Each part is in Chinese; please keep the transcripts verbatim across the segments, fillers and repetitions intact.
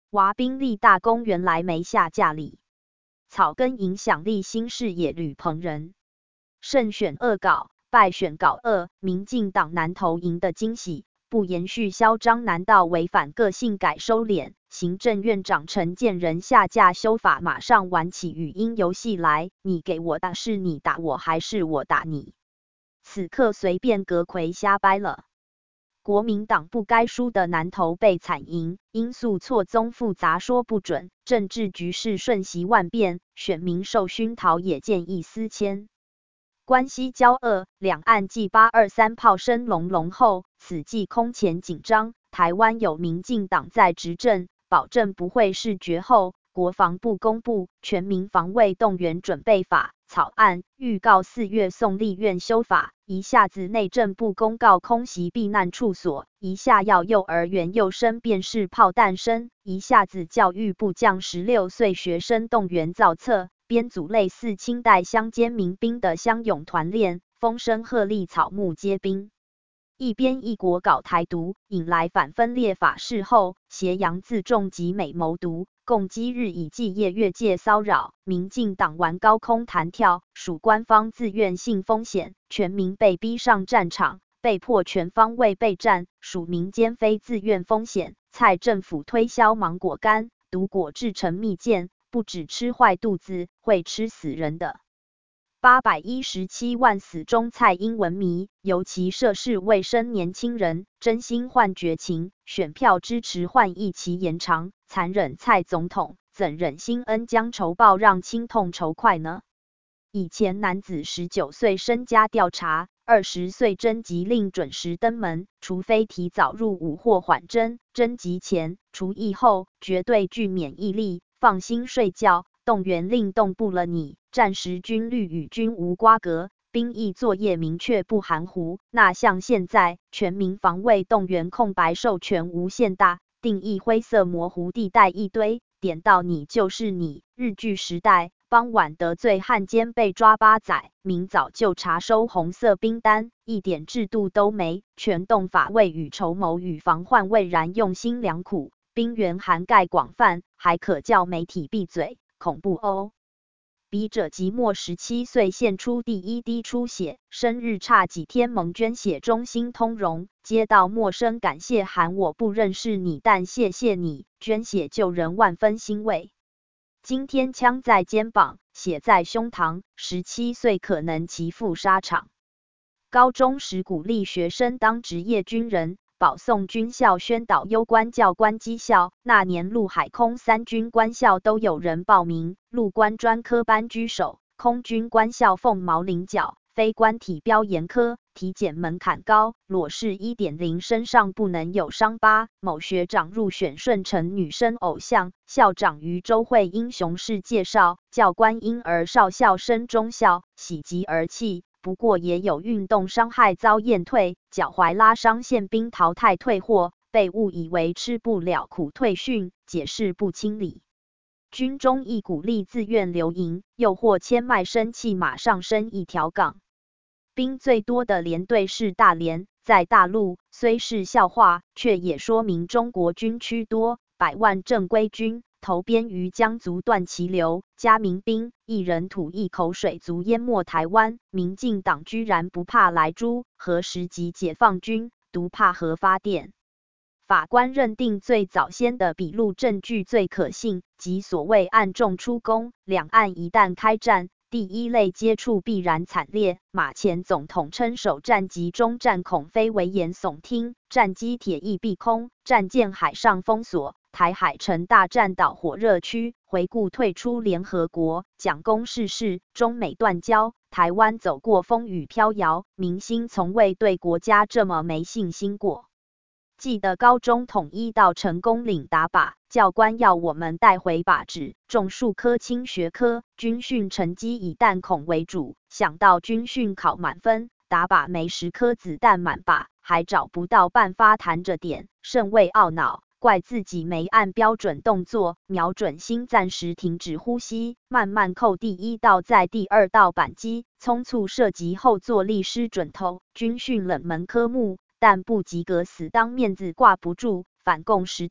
娃兵力大公原来没下架里，草根影响力新视野吕鹏仁。胜选恶搞，败选搞恶，民进党南投赢的惊喜，不延续嚣张，难道违反个性改收敛？行政院长陈建仁下架修法，马上玩起语音游戏来，你给我打，是你打我还是我打你？此刻随便阁揆瞎掰了。国民党不该输的南投被惨赢，因素错综复杂说不准，政治局势瞬息万变，选民受熏陶也见异思迁。关系交恶，两岸继八二三炮声隆隆后，此际空前紧张。台湾有民进党在执政，保证不会是绝后。国防部公布《全民防卫动员准备法》草案，预告四月送立院修法。一下子内政部公告空袭避难处所，一下要幼儿园幼生辨识炮弹声，一下子教育部降十六岁学生动员造册。编组类似清代乡间民兵的乡勇团练，风声鹤唳，草木皆兵。一边一国搞台独，引来反分裂法事后，挟洋自重及美谋独，共机日以继夜越界骚扰，民进党玩高空弹跳，属官方自愿性风险，全民被逼上战场，被迫全方位备战，属民间非自愿风险。蔡政府推销芒果干、毒果制成蜜饯。不止吃坏肚子，会吃死人的。八百一十七万死中蔡英文迷，尤其涉世未深年轻人，真心换绝情，选票支持换役期延长，残忍蔡总统，怎忍心恩将仇报，让亲痛仇快呢？以前男子十九岁身家调查，二十岁征集令准时登门，除非提早入伍或缓征，征集前、除役后绝对具免疫力。放心睡觉，动员令动不了你，战时军律与军无瓜葛，兵役作业明确不含糊。那像现在全民防卫动员空白授权无限大，定义灰色模糊地带一堆，点到你就是你。日据时代，傍晚得罪汉奸被抓八载，明早就查收红色兵单，一点制度都没，全动法未雨绸缪与防患未然，用心良苦。兵源涵盖广泛，还可叫媒体闭嘴，恐怖哦！笔者即墨十七岁献出第一滴出血，生日差几天蒙捐血中心通融，接到陌生感谢函，我不认识你，但谢谢你，捐血救人万分欣慰。今天枪在肩膀，血在胸膛，十七岁可能齐赴沙场。高中时鼓励学生当职业军人。保送军校宣导攸关教官绩效，那年陆海空三军官校都有人报名，陆官专科班居首，空军官校凤毛麟角，非官体标严苛，体检门槛高，裸视 一点零 身上不能有伤疤。某学长入选顺成女生偶像，校长于周会英雄事介绍，教官因而少校升中校，喜极而泣。不过也有运动伤害遭验退，脚踝拉伤宪兵淘汰退货，被误以为吃不了苦退训，解释不清理。军中亦鼓励自愿留营，诱惑牵卖身契马上升一条杠。兵最多的连队是大连，在大陆虽是笑话，却也说明中国军区多，百万正规军。投鞭于江族断其流，加民兵一人吐一口水足淹没台湾。民进党居然不怕莱猪，何时及解放军，独怕核发电？法官认定最早先的笔录证据最可信，即所谓暗中出弓。两岸一旦开战，第一类接触必然惨烈。马前总统称首战及中战恐非危言耸听，战机铁翼避空，战舰海上封锁。台海成大战导火热区，回顾退出联合国，蒋公逝世，中美断交，台湾走过风雨飘摇，民心从未对国家这么没信心过。记得高中统一到成功岭打靶，教官要我们带回靶纸，种数科轻学科，军训成绩以弹孔为主，想到军训考满分，打靶没十颗子弹满靶，还找不到办法弹着点，甚为懊恼。怪自己没按标准动作瞄准心，暂时停止呼吸，慢慢扣第一道再第二道扳机，匆促射击后坐立失准头。军训冷门科目，但不及格死当面子挂不住。反共时代，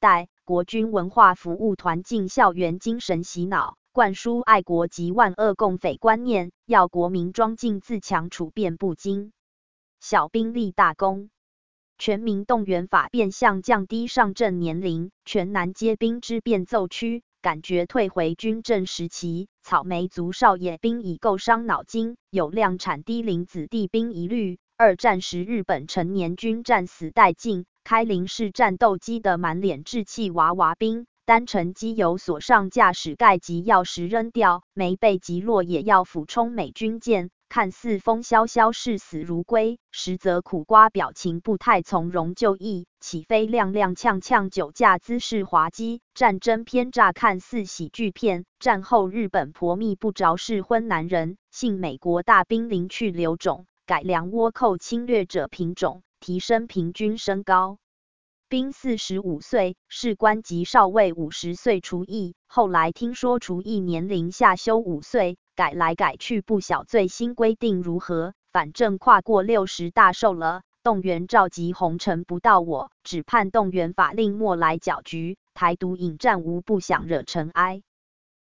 国军文化服务团进校园精神洗脑，灌输爱国及万恶共匪观念，要国民庄敬自强，处变不惊。小兵立大功。全民动员法变相降低上阵年龄，全男皆兵之变奏趋，感觉退回军政时期。草莓族少爷兵已够伤脑筋，有量产低龄子弟兵疑虑。二战时日本成年军战死殆尽，开零式战斗机的满脸稚气娃娃兵，单程机油锁上驾驶盖及钥匙扔掉，没被击落也要俯冲美军舰。看似风萧萧视死如归，实则苦瓜表情不太从容就义，起飞踉踉跄跄，酒驾姿势滑稽，战争片乍看似喜剧片，战后日本婆蜜不着适婚男人，幸美国大兵临去留种，改良倭寇侵略者品种，提升平均身高。兵四十五岁，士官级少尉五十岁除役，后来听说除役年龄下修五岁，改来改去不晓最新规定如何，反正跨过六十大寿了，动员召集红尘不到我，只盼动员法令莫来搅局，台独引战无不想惹尘埃。